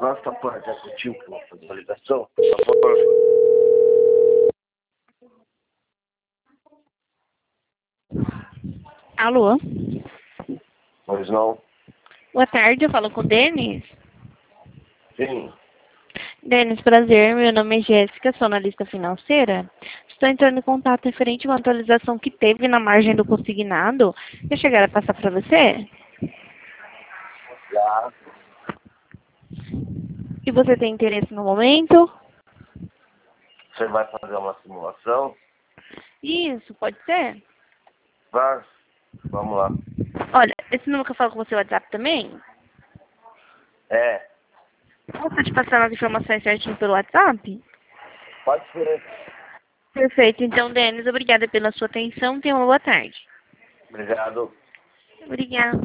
Gosta por executivo que eu vou fazer uma ligação, por favor? Alô? Pois não? Boa tarde, eu falo com o Denis. Sim. Denis, prazer, meu nome é Jéssica, sou analista financeira. Estou entrando em contato referente a uma atualização que teve na margem do consignado. Já chegaram a passar para você? Já. E você tem interesse no momento? Você vai fazer uma simulação? Isso, pode ser? Vai. Vamos lá. Olha, esse número que eu falo com você é o WhatsApp também? É. Posso te passar as informações certinho pelo WhatsApp? Pode ser. Perfeito. Então, Denis, obrigada pela sua atenção. Tenha uma boa tarde. Obrigado. Obrigada.